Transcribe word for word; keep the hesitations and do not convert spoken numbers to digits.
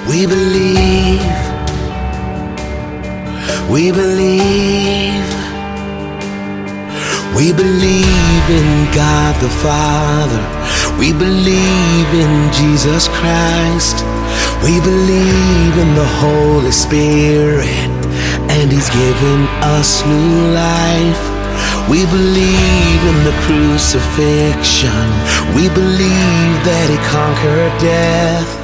We believe, we believe, we believe in God the Father. We believe in Jesus Christ. We believe in the Holy Spirit, and He's given us new life. We believe in the crucifixion. We believe that He conquered death.